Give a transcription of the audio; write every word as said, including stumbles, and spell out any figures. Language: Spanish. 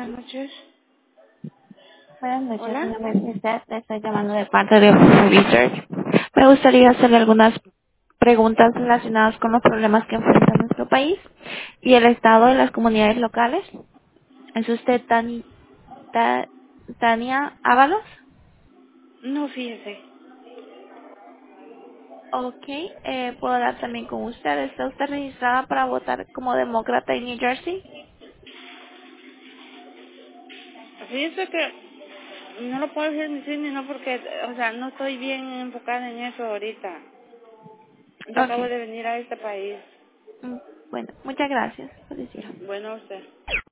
Buenas noches. Buenas noches, mi Hola. nombre es Lisette, le estoy llamando de parte de Open Research. Me gustaría hacerle algunas preguntas relacionadas con los problemas que enfrenta nuestro país y el Estado y las comunidades locales. ¿Es usted Tani- Ta- Tania Ábalos? No, fíjese. Ok, eh, puedo hablar también con usted. ¿Está usted registrada para votar como demócrata en New Jersey? Fíjese que no lo puedo decir ni sí ni no porque, o sea, no estoy bien enfocada en eso ahorita. Yo acabo Ok, de venir a este país. mm, bueno, muchas gracias. Feliz día. Bueno, usted.